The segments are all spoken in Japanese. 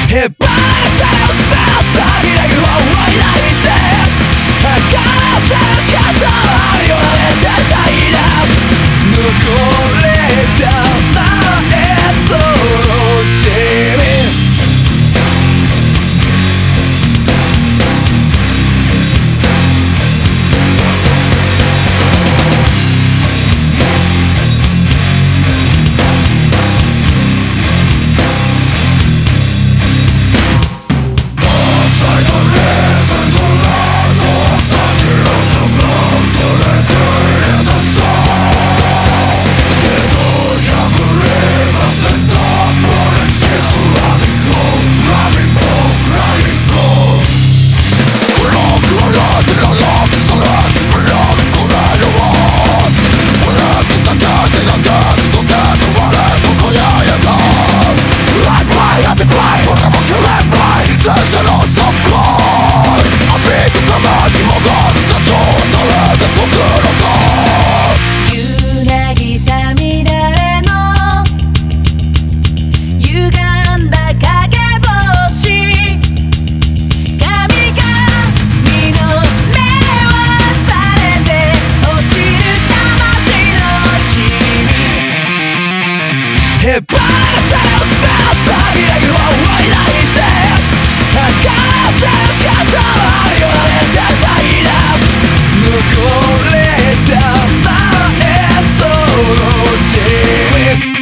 へばれちゃうつまさぎだけは追いないで上がっちゃうことを言われてたいな残れた前そのシミへばれちゃうつまさぎだけは追いないで上がっちゃうことを言われてたいな残れた前そのシミ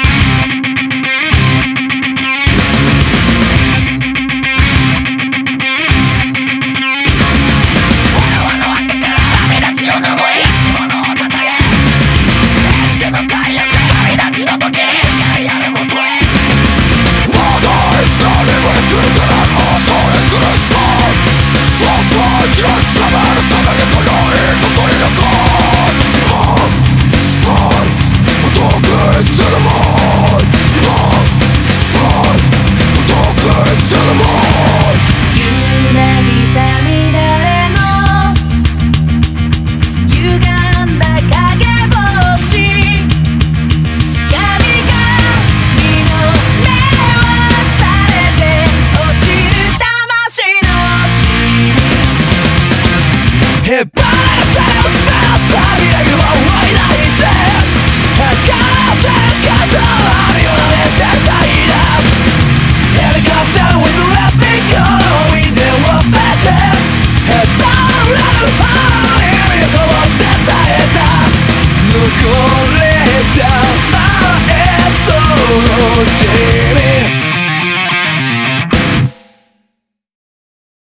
へばれちゃうつまさぎだけは追いないで上がっちゃうことを言われてたいな Helicopter with the rapid call We never met it 下手裏の方に意味を伝えた残れた前そのシーン